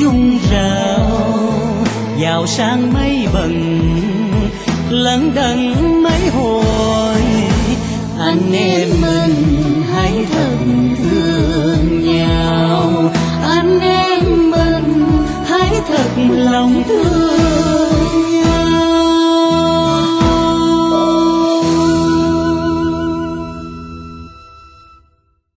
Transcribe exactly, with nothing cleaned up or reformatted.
chung rào, giàu sang mấy bần lẫn đận mấy hồi. Anh em mình hãy thật thương nhau, anh em mình hãy thật lòng thương.